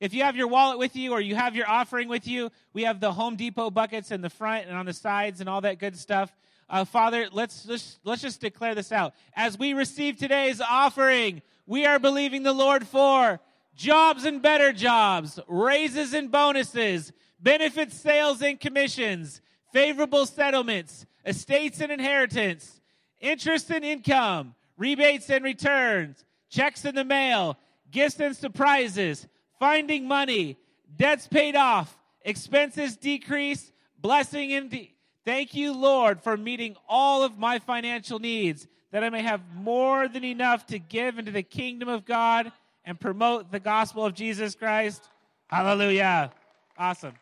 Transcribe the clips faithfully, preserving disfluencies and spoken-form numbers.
If you have your wallet with you or you have your offering with you, we have the Home Depot buckets in the front and on the sides and all that good stuff. Uh, Father, let's just, let's just declare this out. As we receive today's offering, we are believing the Lord for jobs and better jobs, raises and bonuses, benefits, sales and commissions, favorable settlements, estates and inheritance, interest and income, rebates and returns, checks in the mail, gifts and surprises, finding money, debts paid off, expenses decreased, blessing and de- thank you, Lord, for meeting all of my financial needs, that I may have more than enough to give into the kingdom of God and promote the gospel of Jesus Christ. Hallelujah. Awesome.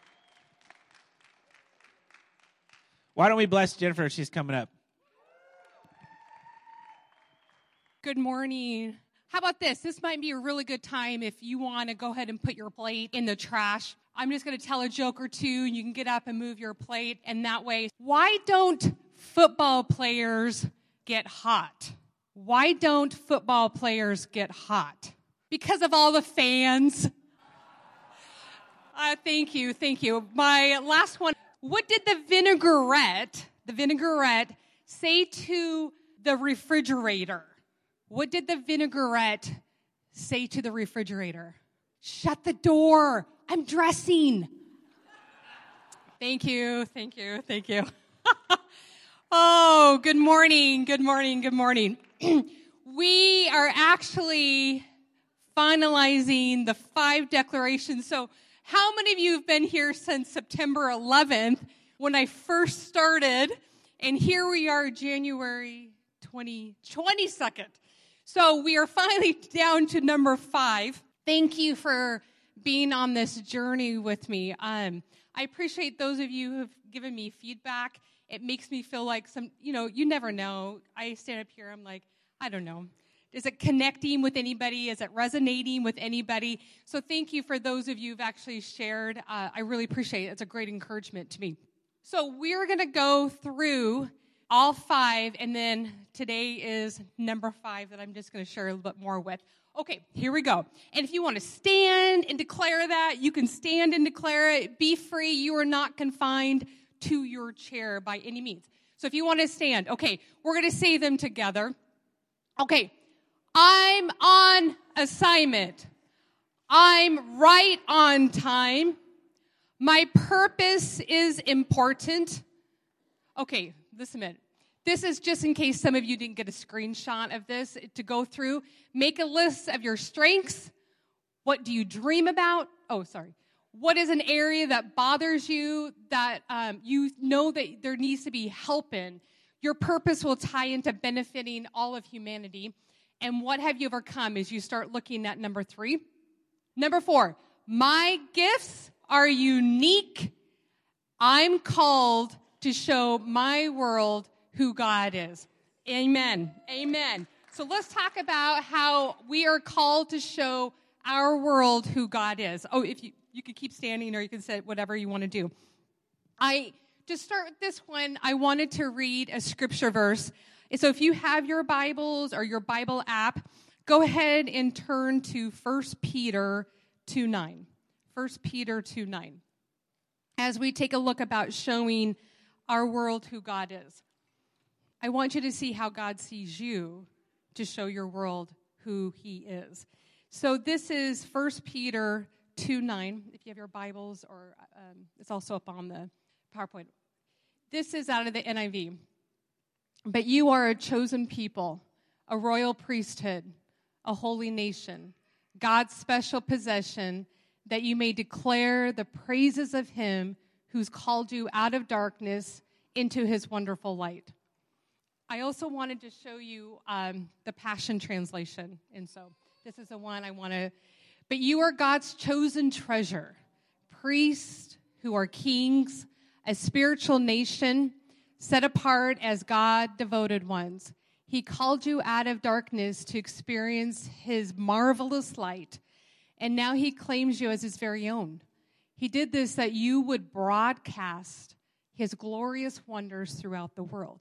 Why don't we bless Jennifer? She's coming up. Good morning. How about this? This might be a really good time if you want to go ahead and put your plate in the trash. I'm just going to tell a joke or two, and you can get up and move your plate, and that way, why don't football players get hot? Why don't football players get hot? Because of all the fans. Uh, thank you, thank you. My last one. What did the vinaigrette, the vinaigrette, say to the refrigerator? What did the vinaigrette say to the refrigerator? Shut the door. I'm dressing. Thank you, thank you, thank you. Oh, good morning, good morning, good morning. We are actually finalizing the five declarations. So how many of you have been here since September eleventh when I first started? And here we are, January twenty-second. So we are finally down to number five. Thank you for being on this journey with me. Um, I appreciate those of you who have given me feedback. It makes me feel like some, you know, you never know. I stand up here, I'm like, I don't know. Is it connecting with anybody? Is it resonating with anybody? So thank you for those of you who've actually shared. Uh, I really appreciate it. It's a great encouragement to me. So we're going to go through all five, and then today is number five that I'm just going to share a little bit more with. Okay, here we go. And if you want to stand and declare that, you can stand and declare it. Be free. You are not confined to your chair by any means. So if you want to stand, okay, we're going to say them together. Okay, I'm on assignment. I'm right on time. My purpose is important. Okay, listen a minute. This is just in case some of you didn't get a screenshot of this to go through. Make a list of your strengths. What do you dream about? Oh, sorry. What is an area that bothers you that um, you know that there needs to be help in? Your purpose will tie into benefiting all of humanity. And what have you overcome as you start looking at number three? Number four, my gifts are unique. I'm called to show my world who God is. Amen. Amen. So let's talk about how we are called to show our world who God is. Oh, if you, you could keep standing or you can say whatever you want to do. I, to start with this one, I wanted to read a scripture verse. So if you have your Bibles or your Bible app, go ahead and turn to First Peter two nine. First Peter two nine. As we take a look about showing our world who God is. I want you to see how God sees you to show your world who he is. So this is First Peter two nine, if you have your Bibles, or um, it's also up on the PowerPoint. This is out of the N I V. But you are a chosen people, a royal priesthood, a holy nation, God's special possession, that you may declare the praises of him who's called you out of darkness into his wonderful light. I also wanted to show you um, the Passion Translation. And so this is the one I want to... But you are God's chosen treasure, priests who are kings, a spiritual nation, set apart as God-devoted ones. He called you out of darkness to experience his marvelous light, and now he claims you as his very own. He did this that you would broadcast his glorious wonders throughout the world.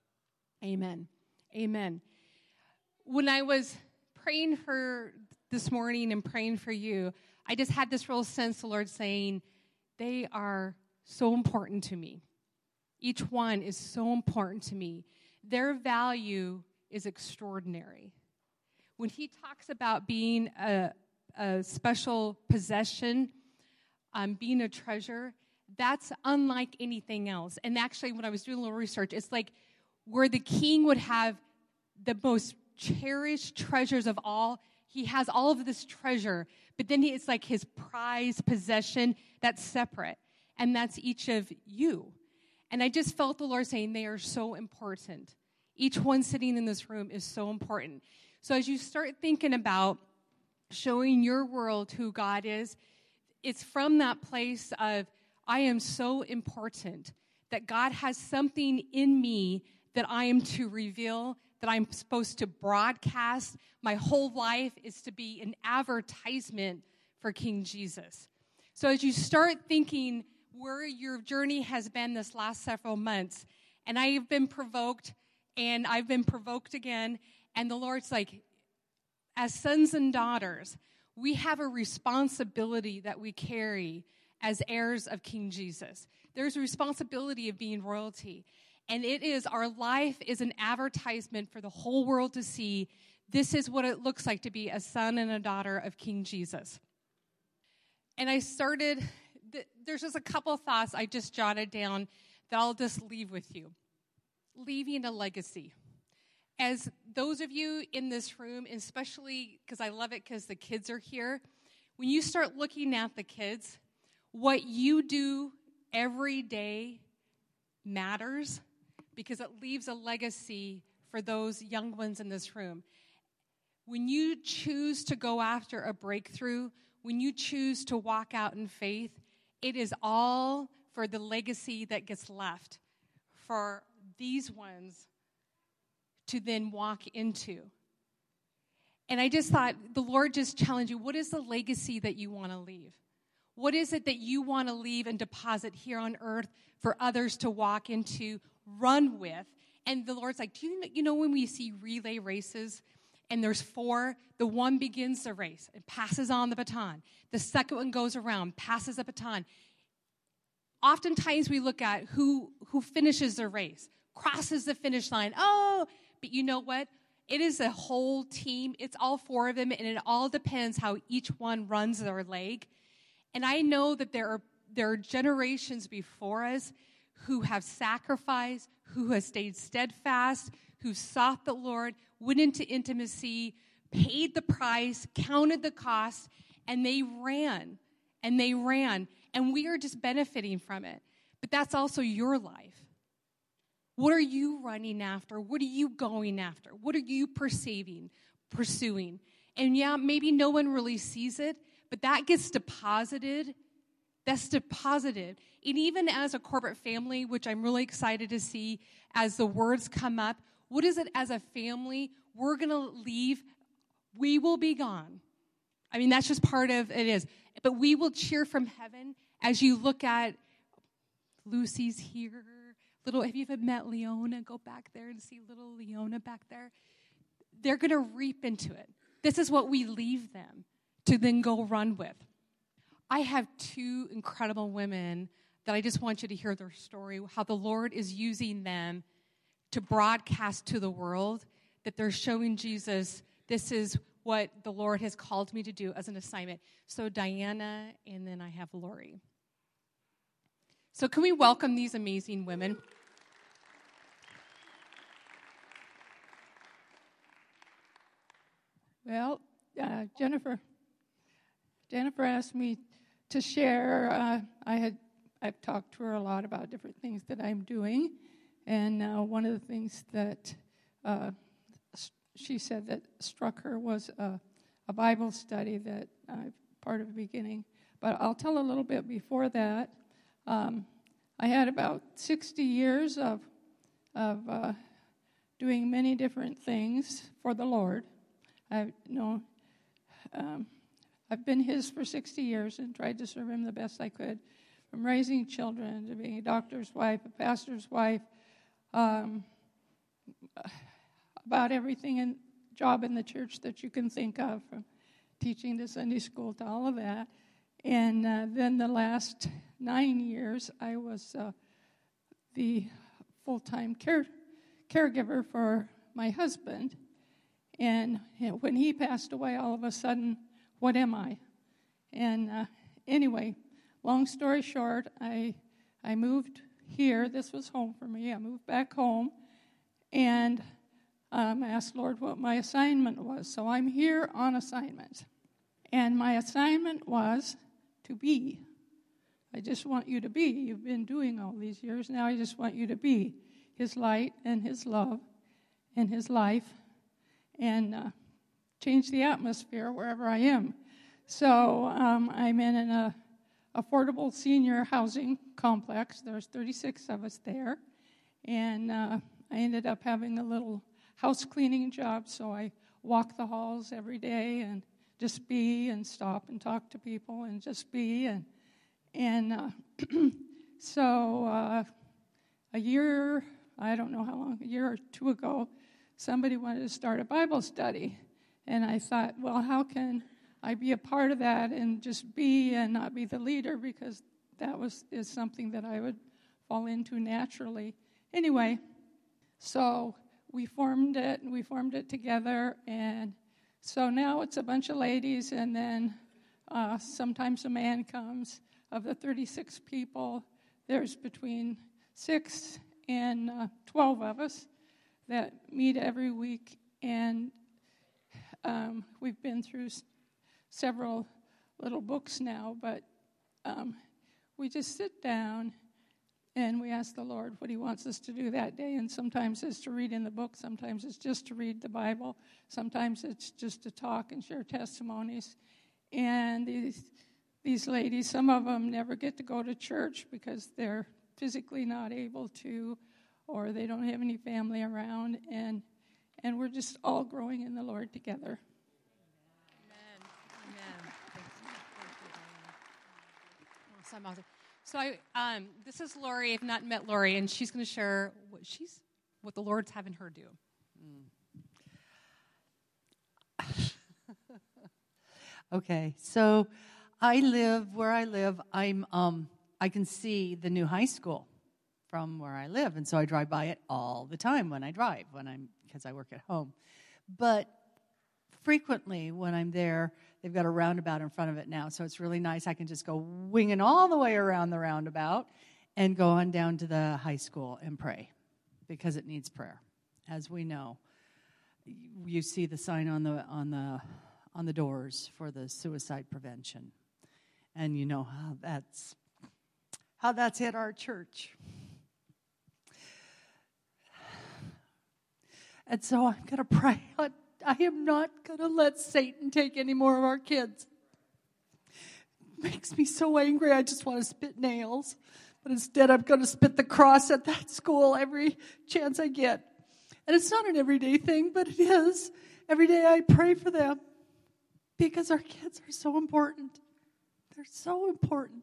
Amen. Amen. When I was praying for this morning and praying for you, I just had this real sense, the Lord saying, they are so important to me. Each one is so important to me. Their value is extraordinary. When he talks about being a, a special possession, um, being a treasure, that's unlike anything else. And actually, when I was doing a little research, it's like where the king would have the most cherished treasures of all. He has all of this treasure, but then it's like his prized possession that's separate, and that's each of you. And I just felt the Lord saying they are so important. Each one sitting in this room is so important. So as you start thinking about showing your world who God is, it's from that place of, I am so important that God has something in me that I am to reveal, that I'm supposed to broadcast. My whole life is to be an advertisement for King Jesus. So as you start thinking where your journey has been this last several months, and I've been provoked, and I've been provoked again, and the Lord's like, as sons and daughters, we have a responsibility that we carry as heirs of King Jesus. There's a responsibility of being royalty. And it is, our life is an advertisement for the whole world to see. This is what it looks like to be a son and a daughter of King Jesus. And I started, there's just a couple of thoughts I just jotted down that I'll just leave with you. Leaving a legacy. As those of you in this room, especially because I love it because the kids are here, when you start looking at the kids, what you do every day matters because it leaves a legacy for those young ones in this room. When you choose to go after a breakthrough, when you choose to walk out in faith, it is all for the legacy that gets left for these ones to then walk into. And I just thought, the Lord just challenged you, what is the legacy that you want to leave? What is it that you want to leave and deposit here on earth for others to walk into, run with? And the Lord's like, do you know, you know when we see relay races and there's four, the one begins the race and passes on the baton. The second one goes around, passes the baton. Oftentimes we look at who, who finishes the race, crosses the finish line. Oh, but you know what? It is a whole team. It's all four of them, and it all depends how each one runs their leg. And I know that there are there are generations before us who have sacrificed, who have stayed steadfast, who sought the Lord, went into intimacy, paid the price, counted the cost, and they ran, and they ran. And we are just benefiting from it. But that's also your life. What are you running after? What are you going after? What are you perceiving, pursuing? And yeah, maybe no one really sees it, but that gets deposited. That's deposited. And even as a corporate family, which I'm really excited to see as the words come up, what is it as a family? We're going to leave. We will be gone. I mean, that's just part of it is. But we will cheer from heaven as you look at Lucy's here. Little, have you ever met Leona? Go back there and see little Leona back there. They're going to reap into it. This is what we leave them to then go run with. I have two incredible women that I just want you to hear their story, how the Lord is using them to broadcast to the world that they're showing Jesus, this is what the Lord has called me to do as an assignment. So Diana, and then I have Lori. So can we welcome these amazing women? Well, uh, Jennifer, Jennifer asked me to share. Uh, I had I've talked to her a lot about different things that I'm doing, and uh, one of the things that uh, she said that struck her was a, a Bible study that I'm part of the beginning. But I'll tell a little bit before that. Um, I had about sixty years of of uh, doing many different things for the Lord. I know um, I've been His for sixty years and tried to serve Him the best I could, from raising children to being a doctor's wife, a pastor's wife, um, about everything in job in the church that you can think of, from teaching the Sunday school to all of that. And uh, then the last nine years, I was uh, the full-time care caregiver for my husband. And when he passed away, all of a sudden, what am I? And uh, anyway, long story short, I I moved here. This was home for me. I moved back home, and um, asked Lord what my assignment was. So I'm here on assignment. And my assignment was to be. I just want you to be. You've been doing all these years. Now I just want you to be His light and His love and His life, and uh, change the atmosphere wherever I am. So um, I'm in an uh, affordable senior housing complex. There's thirty-six of us there. And uh, I ended up having a little house cleaning job, so I walk the halls every day and just be and stop and talk to people and just be. And, and uh, so uh, a year, I don't know how long, a year or two ago, somebody wanted to start a Bible study. And I thought, well, how can I be a part of that and just be and not be the leader, because that was is something that I would fall into naturally. Anyway, so we formed it, and we formed it together, and so now it's a bunch of ladies, and then uh, sometimes a man comes. Of the thirty-six people, there's between six and uh, twelve of us that meet every week, and um, we've been through s- several little books now, but um, we just sit down and we ask the Lord what He wants us to do that day, and sometimes it's to read in the book, sometimes it's just to read the Bible, sometimes it's just to talk and share testimonies. And these these ladies, some of them never get to go to church because they're physically not able to, or they don't have any family around, and and we're just all growing in the Lord together. Amen. Amen. Thank you. Thank you, Diane. Awesome. So I, um, this is Lori. I've not met Lori, and she's going to share what she's, what the Lord's having her do. Mm. Okay, so I live where I live. I'm, um, I can see the new high school from where I live, and so I drive by it all the time when I drive, when I'm because I work at home. But frequently when I'm there, they've got a roundabout in front of it now, so it's really nice. I can just go winging all the way around the roundabout and go on down to the high school and pray, because it needs prayer. As we know, you see the sign on the on the on the doors for the suicide prevention, and you know how that's how that's hit our church. And so I'm going to pray. I, I am not going to let Satan take any more of our kids. It makes me so angry, I just want to spit nails. But instead, I'm going to spit the cross at that school every chance I get. And it's not an everyday thing, but it is. Every day I pray for them, because our kids are so important. They're so important.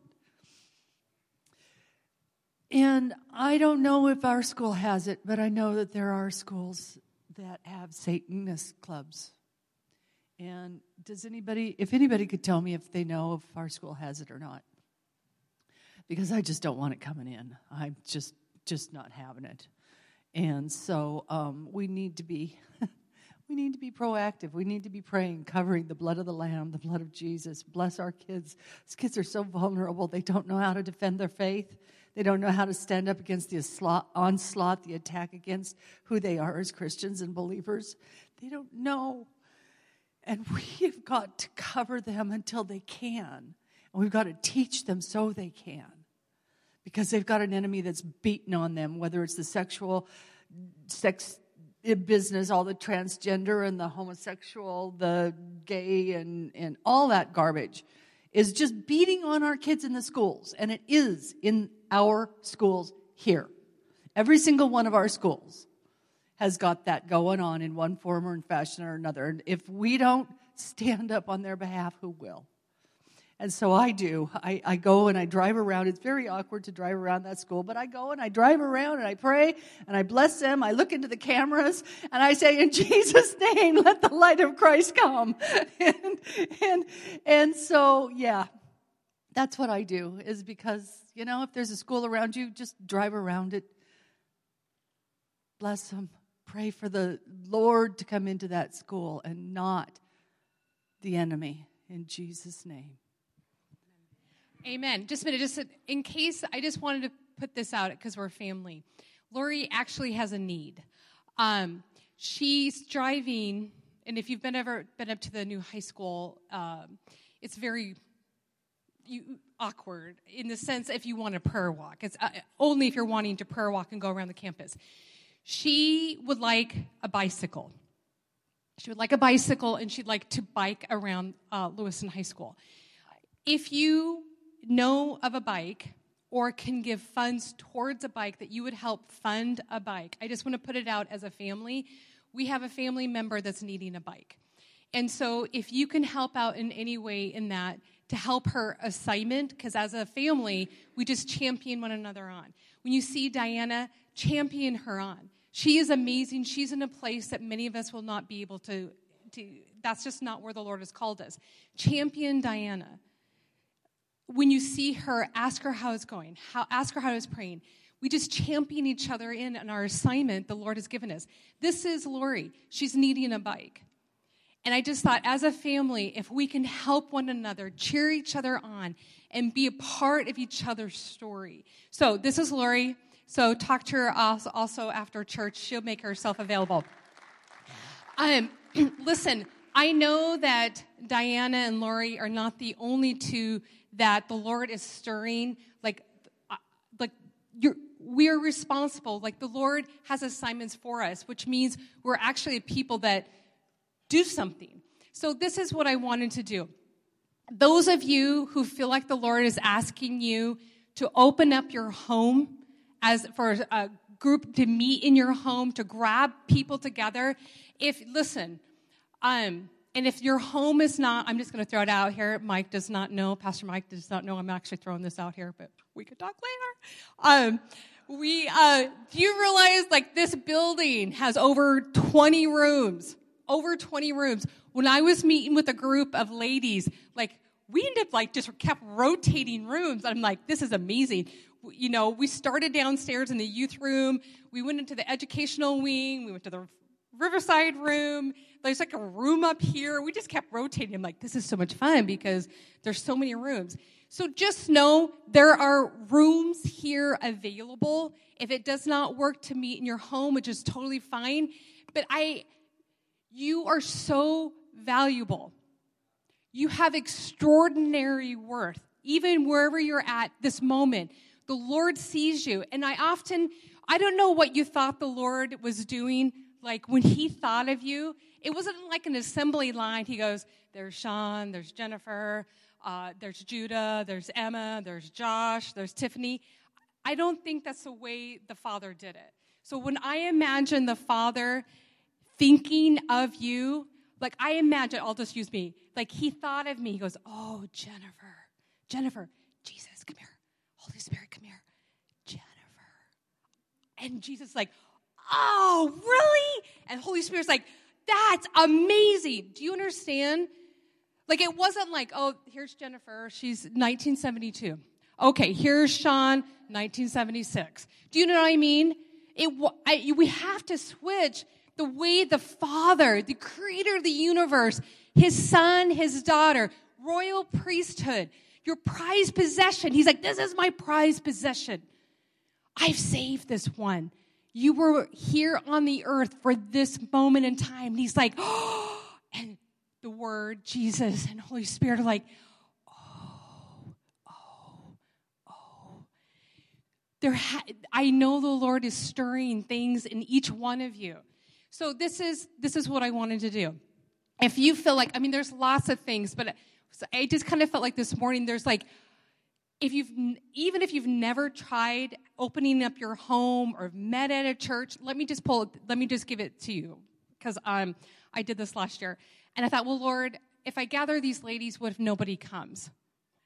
And I don't know if our school has it, but I know that there are schools that have Satanist clubs. And does anybody, if anybody could tell me if they know if our school has it or not? Because I just don't want it coming in. I'm just just not having it. And so um, we need to be we need to be proactive. We need to be praying, covering the blood of the Lamb, the blood of Jesus. Bless our kids. These kids are so vulnerable. They don't know how to defend their faith. They don't know how to stand up against the onslaught, the attack against who they are as Christians and believers. They don't know. And we've got to cover them until they can. And we've got to teach them so they can. Because they've got an enemy that's beaten on them, whether it's the sexual sex business, all the transgender and the homosexual, the gay, and, and all that garbage is just beating on our kids in the schools. And it is in our schools here. Every single one of our schools has got that going on in one form or fashion or another. And if we don't stand up on their behalf, who will? And so I do. I, I go and I drive around. It's very awkward to drive around that school, but I go and I drive around and I pray and I bless them. I look into the cameras and I say, in Jesus' name, let the light of Christ come. and, and, and so, yeah, that's what I do, is because, you know, if there's a school around you, just drive around it. Bless them. Pray for the Lord to come into that school and not the enemy, in Jesus' name. Amen. Just a minute, just in case, I just wanted to put this out because we're family. Lori actually has a need. Um, she's driving, and if you've been ever been up to the new high school, um, it's very you, awkward in the sense if you want a prayer walk. It's uh, only if you're wanting to prayer walk and go around the campus. She would like a bicycle. She would like a bicycle, and she'd like to bike around uh, Lewiston High School. If you know of a bike or can give funds towards a bike that you would help fund a bike, I just want to put it out as a family. We have a family member that's needing a bike. And so if you can help out in any way in that to help her assignment, because as a family, we just champion one another on. When you see Diana, champion her on. She is amazing. She's in a place that many of us will not be able to, to that's just not where the Lord has called us. Champion Diana. When you see her, ask her how it's going. How, ask her how it's praying. We just champion each other in on our assignment the Lord has given us. This is Lori. She's needing a bike. And I just thought, as a family, if we can help one another, cheer each other on, and be a part of each other's story. So this is Lori. So talk to her also after church. She'll make herself available. Um, listen, I know that Diana and Lori are not the only two that the Lord is stirring. Like, uh, like you're, we are responsible. Like the Lord has assignments for us, which means we're actually people that do something. So this is what I wanted to do. Those of you who feel like the Lord is asking you to open up your home as for a group to meet in your home, to grab people together. If, listen, um, and if your home is not, I'm just going to throw it out here. Mike does not know. Pastor Mike does not know. I'm actually throwing this out here, but we could talk later. Um, we, uh, do you realize, like, this building has over twenty rooms? Over twenty rooms. When I was meeting with a group of ladies, like, we ended up, like, just kept rotating rooms. I'm like, this is amazing. You know, we started downstairs in the youth room. We went into the educational wing. We went to the Riverside room. There's like a room up here. We just kept rotating. I'm like, this is so much fun because there's so many rooms. So just know there are rooms here available. If it does not work to meet in your home, which is totally fine. But I, you are so valuable. You have extraordinary worth. Even wherever you're at this moment, the Lord sees you. And I often, I don't know what you thought the Lord was doing. Like when he thought of you, it wasn't like an assembly line. He goes, there's Sean, there's Jennifer, uh, there's Judah, there's Emma, there's Josh, there's Tiffany. I don't think that's the way the Father did it. So when I imagine the Father thinking of you, like I imagine, I'll just use me, like he thought of me. He goes, oh, Jennifer, Jennifer, Jesus, come here. Holy Spirit, come here. Jennifer. And Jesus is like, oh, really? And Holy Spirit's like, that's amazing. Do you understand? Like, it wasn't like, oh, here's Jennifer. She's nineteen seventy-two. Okay, here's Sean, nineteen seventy-six. Do you know what I mean? It, I, we have to switch the way the Father, the creator of the universe, his son, his daughter, royal priesthood, your prized possession. He's like, this is my prized possession. I've saved this one. You were here on the earth for this moment in time. And he's like, oh, and the Word, Jesus, and Holy Spirit are like, oh, oh, oh. There ha- I know the Lord is stirring things in each one of you. So this is this is what I wanted to do. If you feel like, I mean, there's lots of things, but I just kind of felt like this morning, there's like, if you've, even if you've never tried opening up your home or met at a church, let me just pull, let me just give it to you, because um, I did this last year. And I thought, well, Lord, if I gather these ladies, what if nobody comes?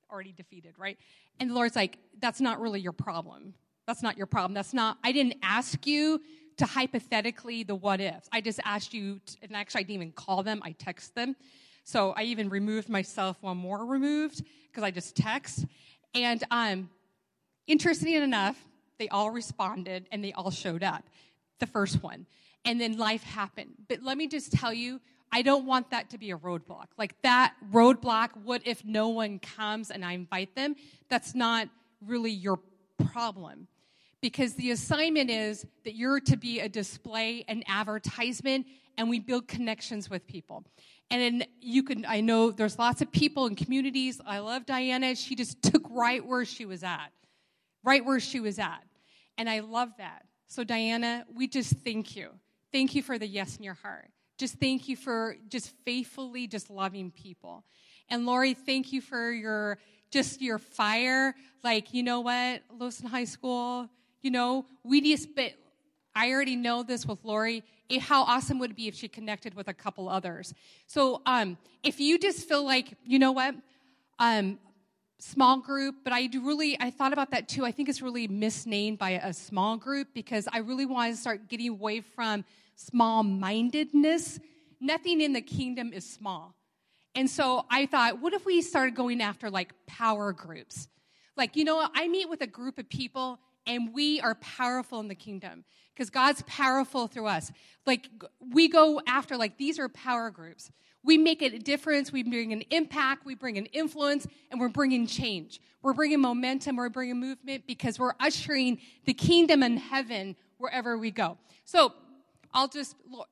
already defeated, right? And the Lord's like, that's not really your problem. That's not your problem. That's not, I didn't ask you to hypothetically the what ifs. I just asked you, to, and actually I didn't even call them, I text them. So I even removed myself one more removed because I just text. And um, interestingly enough, they all responded and they all showed up, the first one. And then life happened. But let me just tell you, I don't want that to be a roadblock. Like that roadblock, what if no one comes and I invite them? That's not really your problem. Because the assignment is that you're to be a display, an advertisement, and we build connections with people. And then you can, I know there's lots of people in communities. I love Diana. She just took right where she was at. Right where she was at. And I love that. So Diana, we just thank you. Thank you for the yes in your heart. Just thank you for just faithfully just loving people. And Lori, thank you for your, just your fire. Like, you know what, Lowson High School, you know, we just, but I already know this with Lori, it, how awesome would it be if she connected with a couple others. So um, if you just feel like, you know what, um, small group, but I do really, I thought about that too. I think it's really misnamed by a small group because I really want to start getting away from small-mindedness. Nothing in the kingdom is small. And so I thought, what if we started going after like power groups? Like, you know, I meet with a group of people and we are powerful in the kingdom because God's powerful through us. Like we go after, like these are power groups. We make a difference. We bring an impact. We bring an influence, and we're bringing change. We're bringing momentum. We're bringing movement because we're ushering the kingdom in heaven wherever we go. So I'll just,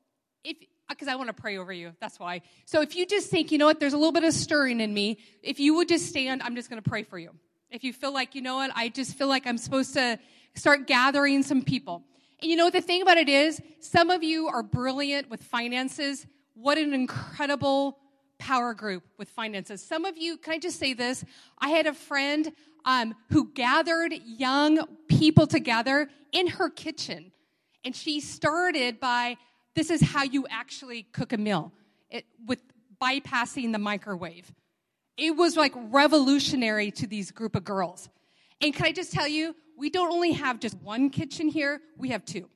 if because I want to pray over you. That's why. So if you just think, you know what, there's a little bit of stirring in me. If you would just stand, I'm just going to pray for you. If you feel like, you know what, I just feel like I'm supposed to start gathering some people. And you know, the thing about it is, some of you are brilliant with finances. What an incredible power group with finances. Some of you, can I just say this? I had a friend um, who gathered young people together in her kitchen. And she started by, this is how you actually cook a meal, it, with bypassing the microwave. It was like revolutionary to these group of girls. And can I just tell you, we don't only have just one kitchen here, we have two.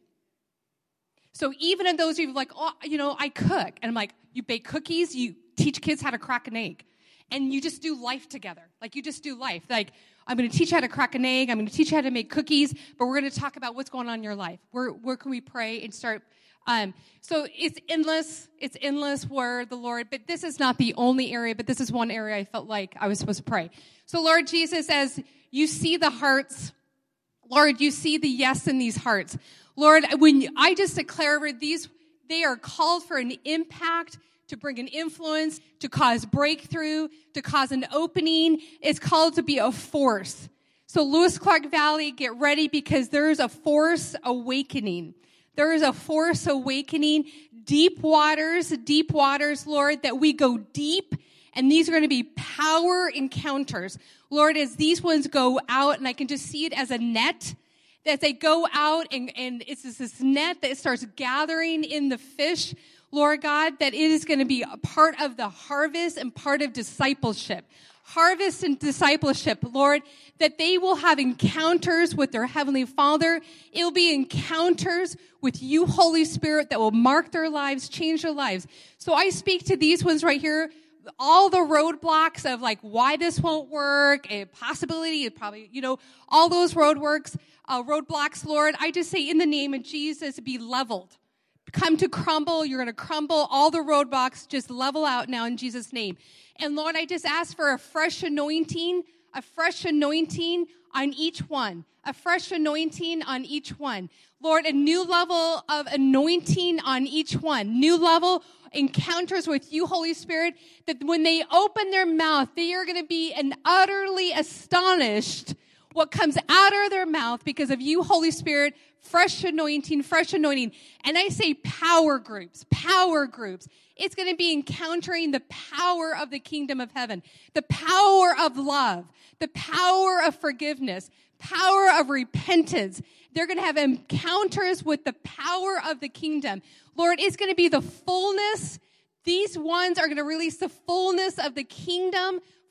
So even in those of you like, oh, you know, I cook. And I'm like, you bake cookies, you teach kids how to crack an egg. And you just do life together. Like, you just do life. Like, I'm going to teach you how to crack an egg. I'm going to teach you how to make cookies. But we're going to talk about what's going on in your life. Where, where can we pray and start? Um, so it's endless. It's endless where the Lord, but this is not the only area, but this is one area I felt like I was supposed to pray. So Lord Jesus, as you see the hearts, Lord, you see the yes in these hearts. Lord, when you, I just declare over these, they are called for an impact, to bring an influence, to cause breakthrough, to cause an opening. It's called to be a force. So Lewis Clark Valley, get ready because there's a force awakening. There is a force awakening. Deep waters, deep waters, Lord, that we go deep. And these are going to be power encounters. Lord, as these ones go out, and I can just see it as a net, as they go out and, and it's just this net that starts gathering in the fish, Lord God, that it is going to be a part of the harvest and part of discipleship. Harvest and discipleship, Lord, that they will have encounters with their Heavenly Father. It will be encounters with you, Holy Spirit, that will mark their lives, change their lives. So I speak to these ones right here, all the roadblocks of like why this won't work, a possibility, probably, you know, all those roadworks, uh, roadblocks, Lord. I just say in the name of Jesus, be leveled. Come to crumble. You're going to crumble all the roadblocks. Just level out now in Jesus' name. And Lord, I just ask for a fresh anointing, a fresh anointing on each one, a fresh anointing on each one. Lord, a new level of anointing on each one, new level encounters with you, Holy Spirit, that when they open their mouth, they are going to be an utterly astonished what comes out of their mouth because of you, Holy Spirit, fresh anointing, fresh anointing. And I say power groups, power groups. It's going to be encountering the power of the kingdom of heaven, the power of love, the power of forgiveness, power of repentance. They're going to have encounters with the power of the kingdom. Lord, it's going to be the fullness. These ones are going to release the fullness of the kingdom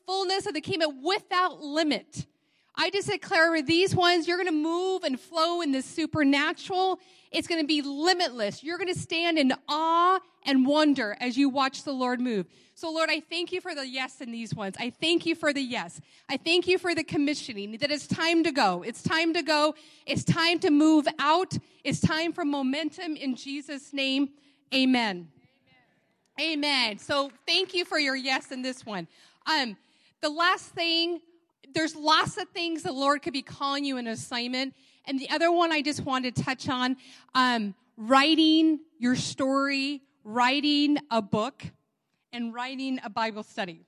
fullness of the kingdom without limit. I just declare with these ones, you're going to move and flow in the supernatural. It's going to be limitless. You're going to stand in awe and wonder as you watch the Lord move. So, Lord, I thank you for the yes in these ones. I thank you for the yes. I thank you for the commissioning, that it's time to go. It's time to go. It's time to move out. It's time for momentum in Jesus' name. Amen. Amen. Amen. So thank you for your yes in this one. Um, the last thing, there's lots of things the Lord could be calling you an assignment. And the other one I just wanted to touch on, um, writing your story, writing a book, and writing a Bible study.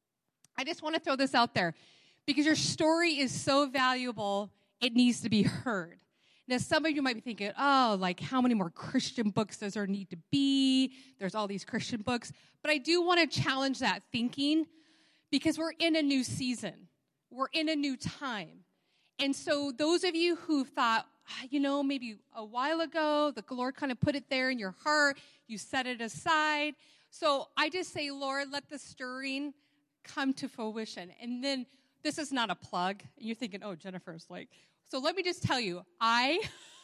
I just want to throw this out there because your story is so valuable, it needs to be heard. Now, some of you might be thinking, oh, like how many more Christian books does there need to be? There's all these Christian books. But I do want to challenge that thinking because we're in a new season. We're in a new time. And so those of you who thought, you know, maybe a while ago, the Lord kind of put it there in your heart, you set it aside. So I just say, Lord, let the stirring come to fruition. And then this is not a plug. And you're thinking, oh, Jennifer's like, so let me just tell you, I,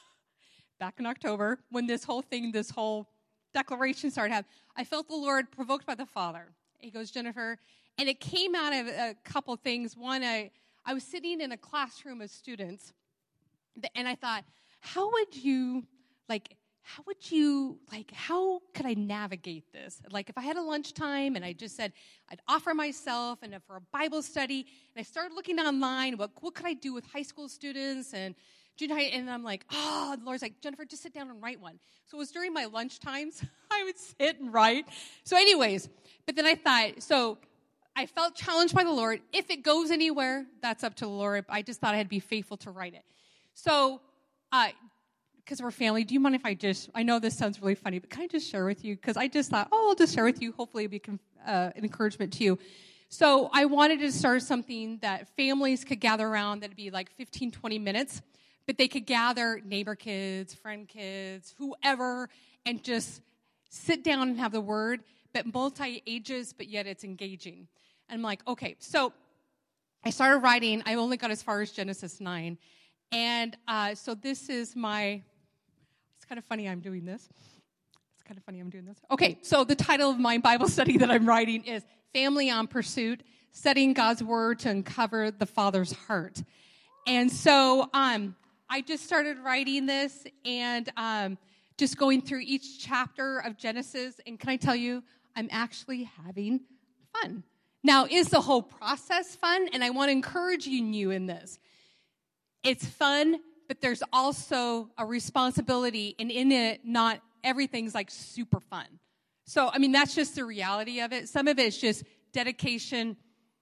back in October, when this whole thing, this whole declaration started happening, I felt the Lord provoked by the Father. He goes, Jennifer, and it came out of a couple things. One, I, I was sitting in a classroom of students, and I thought, how would you, like, how would you, like, how could I navigate this? Like, if I had a lunchtime and I just said, I'd offer myself and for a Bible study, and I started looking online, what, what could I do with high school students and junior high, and I'm like, oh, the Lord's like, Jennifer, just sit down and write one. So it was during my lunch times, I would sit and write. So anyways, but then I thought, so I felt challenged by the Lord. If it goes anywhere, that's up to the Lord. I just thought I had to be faithful to write it. So, uh, because we're family, do you mind if I just, I know this sounds really funny, but can I just share with you? Because I just thought, oh, I'll just share with you. Hopefully it'll be uh, an encouragement to you. So I wanted to start something that families could gather around that'd be like fifteen, twenty minutes, but they could gather neighbor kids, friend kids, whoever, and just sit down and have the word, but multi-ages, but yet it's engaging. And I'm like, okay, so I started writing. I only got as far as Genesis nine. And uh, so this is my, it's kind of funny I'm doing this. It's kind of funny I'm doing this. Okay, so the title of my Bible study that I'm writing is Family on Pursuit, Studying God's Word to Uncover the Father's Heart. And so um, I just started writing this and um, just going through each chapter of Genesis. And can I tell you, I'm actually having fun. Now, is the whole process fun? And I want to encourage you in this. It's fun, but there's also a responsibility, and in it, not everything's like super fun. So, I mean, that's just the reality of it. Some of it is just dedication.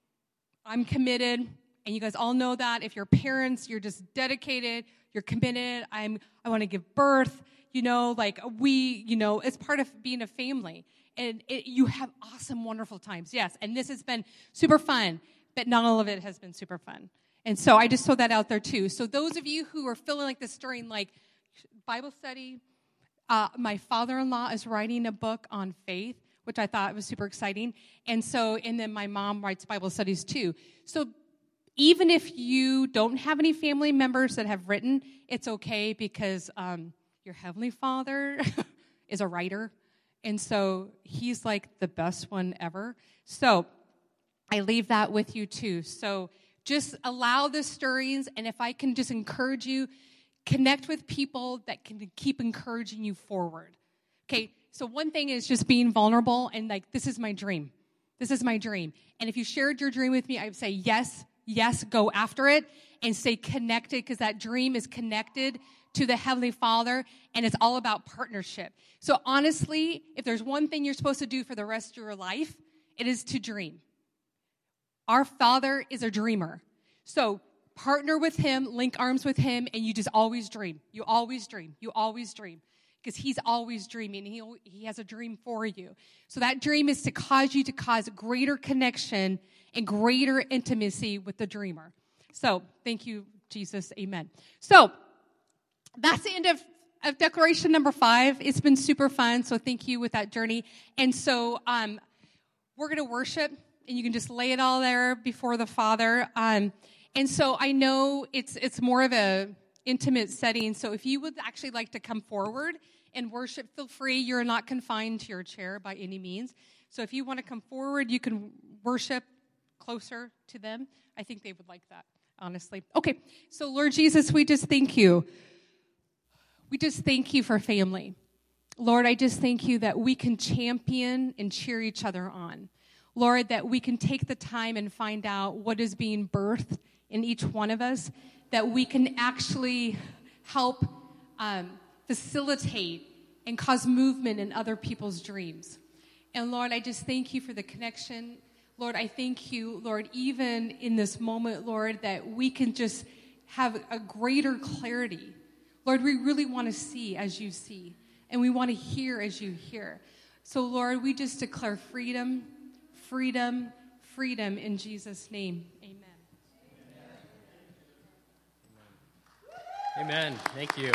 I'm committed, and you guys all know that. If you're parents, you're just dedicated, you're committed. I'm, I want to give birth, you know, like we, you know, it's part of being a family. And it, you have awesome, wonderful times, yes. And this has been super fun, but not all of it has been super fun. And so I just throw that out there, too. So those of you who are feeling like this during, like, Bible study, uh, my father-in-law is writing a book on faith, which I thought was super exciting. And so, and then my mom writes Bible studies, too. So even if you don't have any family members that have written, it's okay because um, your Heavenly Father is a writer. And so he's, like, the best one ever. So I leave that with you, too. So just allow the stirrings, and if I can just encourage you, connect with people that can keep encouraging you forward. Okay, so one thing is just being vulnerable and like, this is my dream. This is my dream. And if you shared your dream with me, I would say, yes, yes, go after it and stay connected because that dream is connected to the Heavenly Father, and it's all about partnership. So honestly, if there's one thing you're supposed to do for the rest of your life, it is to dream. Our Father is a dreamer. So partner with Him, link arms with Him, and you just always dream. You always dream. You always dream. Because He's always dreaming. He, he has a dream for you. So that dream is to cause you to cause greater connection and greater intimacy with the dreamer. So thank you, Jesus. Amen. So that's the end of, of declaration number five. It's been super fun. So thank you with that journey. And so um, we're going to worship. and you can just lay it all there before the Father. Um, and so I know it's it's more of a intimate setting. So if you would actually like to come forward and worship, feel free. You're not confined to your chair by any means. So if you want to come forward, you can worship closer to them. I think they would like that, honestly. Okay, so Lord Jesus, we just thank you. We just thank you for family. Lord, I just thank you that we can champion and cheer each other on. Lord, that we can take the time and find out what is being birthed in each one of us, that we can actually help um, facilitate and cause movement in other people's dreams. And Lord, I just thank you for the connection. Lord, I thank you, Lord, even in this moment, Lord, that we can just have a greater clarity. Lord, we really want to see as you see, and we want to hear as you hear. So, Lord, we just declare freedom, freedom, freedom in Jesus' name. Amen. Amen. Thank you.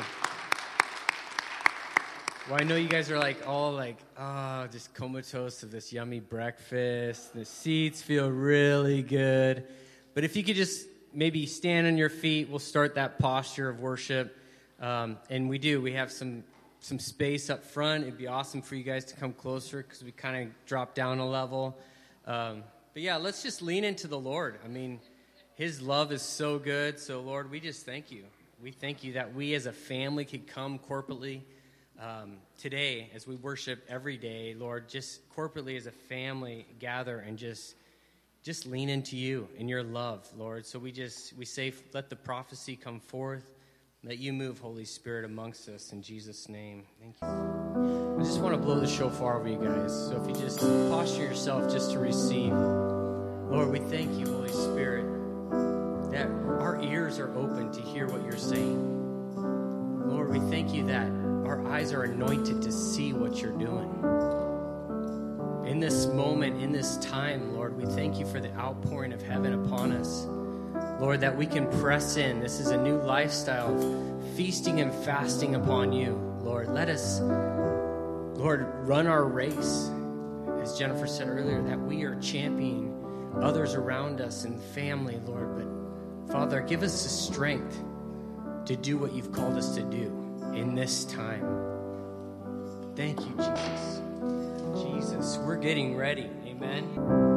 Well, I know you guys are like all like, oh, just comatose of this yummy breakfast. The seats feel really good. But if you could just maybe stand on your feet, we'll start that posture of worship. Um, and we do. We have some some space up front. It'd be awesome for you guys to come closer because we kind of dropped down a level. Um, but yeah, let's just lean into the Lord. I mean, his love is so good. So, Lord, we just thank you. We thank you that we as a family could come corporately um, today as we worship every day, Lord, just corporately as a family gather and just just lean into you and your love, Lord. So we just, we say, let the prophecy come forth. Let you move, Holy Spirit, amongst us in Jesus' name. Thank you. I just want to blow the shofar over you guys. So if you just posture yourself just to receive. Lord, we thank you, Holy Spirit, that our ears are open to hear what you're saying. Lord, we thank you that our eyes are anointed to see what you're doing. In this moment, in this time, Lord, we thank you for the outpouring of heaven upon us. Lord, that we can press in. This is a new lifestyle of feasting and fasting upon you. Lord, let us, Lord, run our race. As Jennifer said earlier, that we are championing others around us and family, Lord. But, Father, give us the strength to do what you've called us to do in this time. Thank you, Jesus. Jesus, we're getting ready. Amen.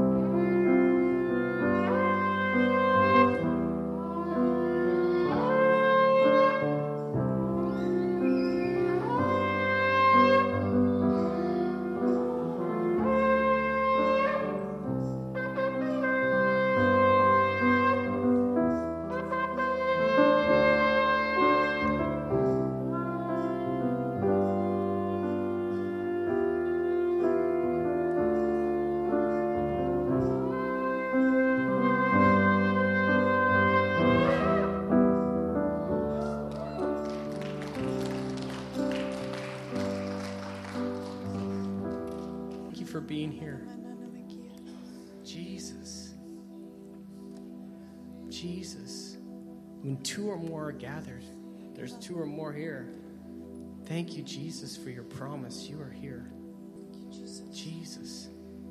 For being here. Jesus. Jesus. When two or more are gathered, there's two or more here. Thank you, Jesus, for your promise. You are here. Jesus.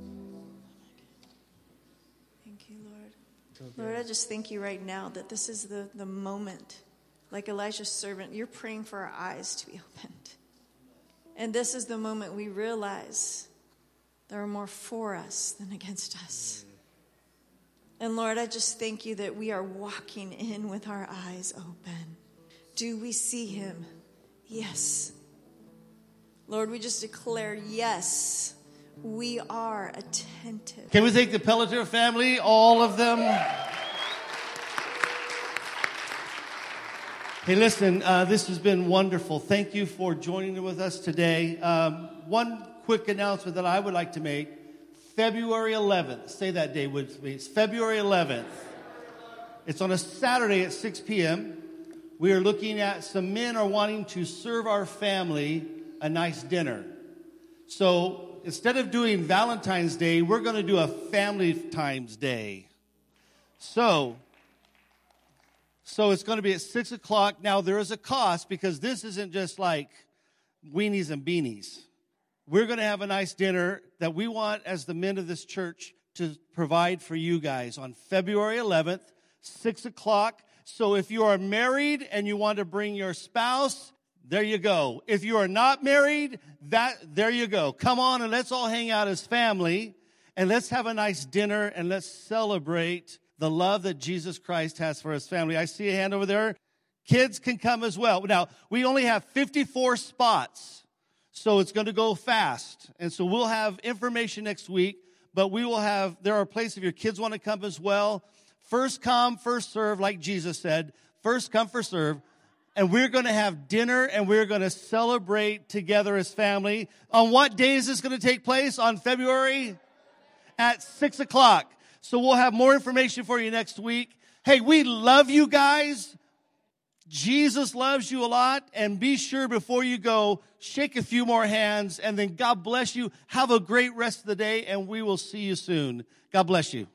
Thank you, Lord. Lord, I just thank you right now that this is the, the moment. Like Elijah's servant, you're praying for our eyes to be opened. And this is the moment we realize there are more for us than against us. And Lord, I just thank you that we are walking in with our eyes open. Do we see him? Yes. Lord, we just declare, yes, we are attentive. Can we thank the Pelletier family, all of them? Hey, listen, uh, this has been wonderful. Thank you for joining with us today. Um, one quick announcement that I would like to make. February eleventh. Say that day with me. It's February eleventh. It's on a Saturday at six p.m. We are looking at some men are wanting to serve our family a nice dinner. So instead of doing Valentine's Day, we're going to do a Family Times Day. So, so it's going to be at six o'clock. Now, there is a cost because this isn't just like weenies and beanies. We're going to have a nice dinner that we want as the men of this church to provide for you guys on February eleventh, six o'clock. So if you are married and you want to bring your spouse, there you go. If you are not married, that there you go. Come on and let's all hang out as family and let's have a nice dinner and let's celebrate the love that Jesus Christ has for his family. I see a hand over there. Kids can come as well. Now, we only have fifty-four spots, so it's going to go fast. And so we'll have information next week. But we will have, there are places if your kids want to come as well. First come, first serve, like Jesus said. First come, first serve. And we're going to have dinner and we're going to celebrate together as family. On what day is this going to take place? On February? At six o'clock. So we'll have more information for you next week. Hey, we love you guys. Jesus loves you a lot, and be sure before you go, shake a few more hands, and then God bless you. Have a great rest of the day, and we will see you soon. God bless you.